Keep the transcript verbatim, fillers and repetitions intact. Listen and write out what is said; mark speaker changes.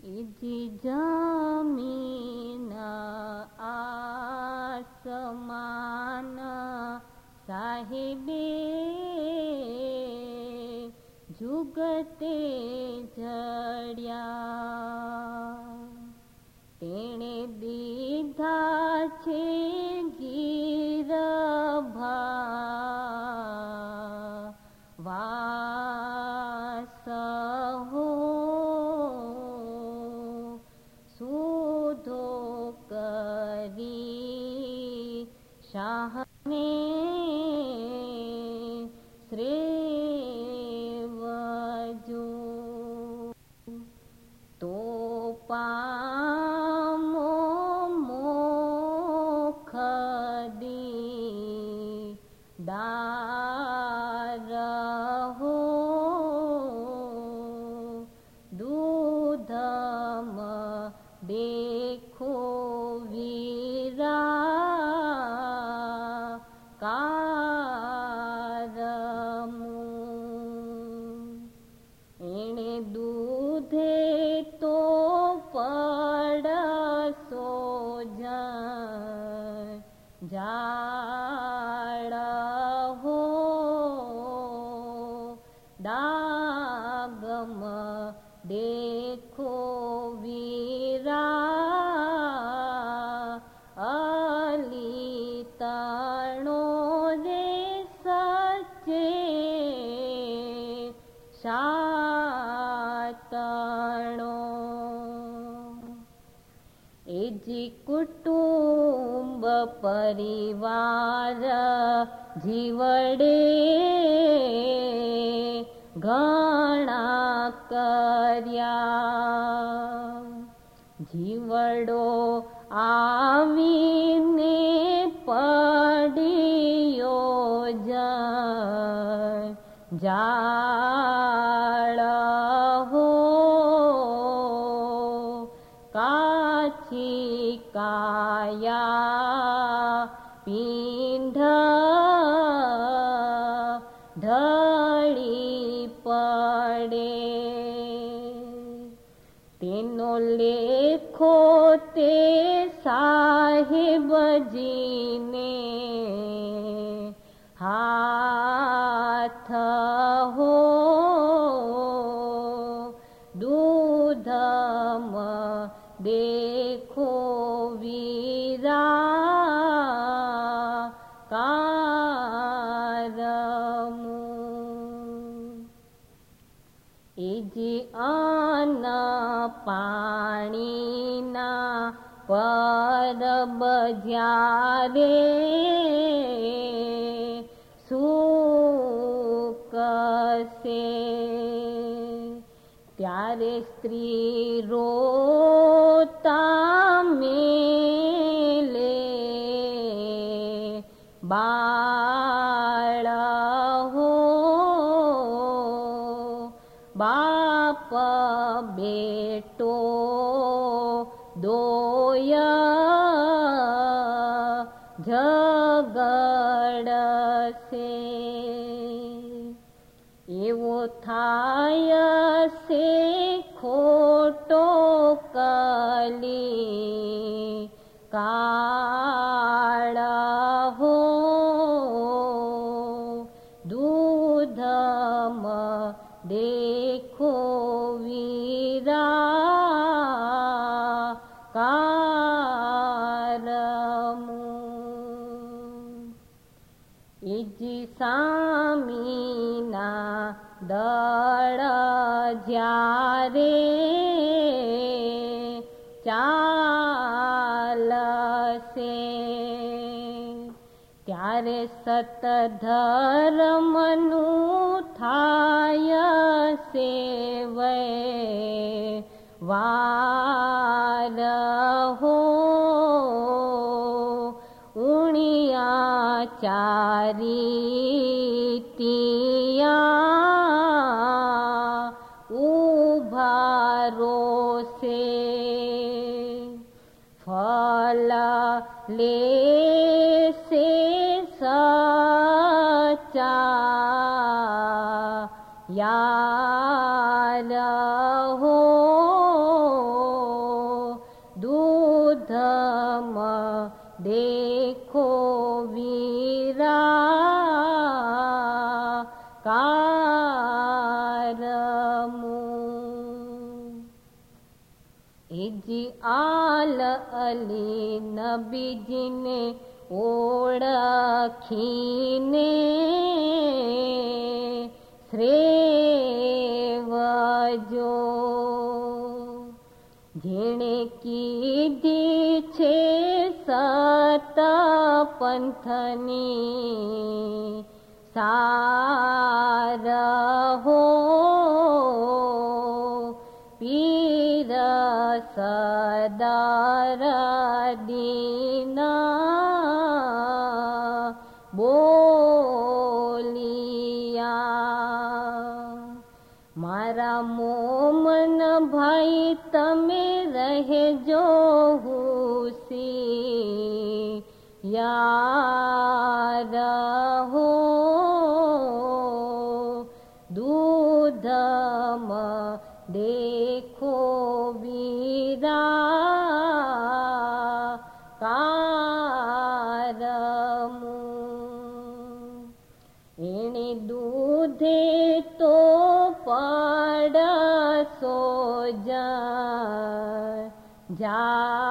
Speaker 1: એજી જમીન આસમાન સાહેબે જુગતે જડ્યા, તેણે દીધા છે ગીરભા વાસ હો સુધો કરી શાહને શ્રેવજો તો પામો મોખદી દાર હો દૂધમ દેખો વીરા કારમુ, એણે દૂધે તો પડસો જાળ હો દાગમ દેખો વીરા અલિતણો રે સચે સાતણો, એજી કુટુંબ પરિવાર જીવડે ઘણા કર્યા, જીવડો આવીને પડ્યો જાળ હો કાચી કાયા પીંઢ ઢળી પડે, તેનો લેખો તે સાહેબજીને હાથ હો દૂધમ દેખો વીરા કારમુ, એજી અન્ન પાણીના પરબ જ્યારે સૂકશે, ત્યારે સ્ત્રી રોતા મેલે બાળ હો બાપ બેટો દોય ઝગડશે, એવો થાય છે ખોટો કલી કાળ હો દૂધમ દેખો વીરા કારમુ, એજી સામીના દળ જ્યારે ચાલશે, ત્યારે સતધર્મનું થાય સેવય વાર હો ઉણિયા ચારિતિયા ઉભા રોશે, ફલ લેશે સચા યાર હો देखो वीरा कारमो एजी आल अली नबीजीने ओळखीने श्रेवजो जेणे कीधी छे सत पंथनी सार हो पीर सदार दीना बोलिया मारा मोमन भाई तमे रहेजो हुसी यार हो दूधम देखो वीरा कारमु एणे दूधे तो पड़सो जा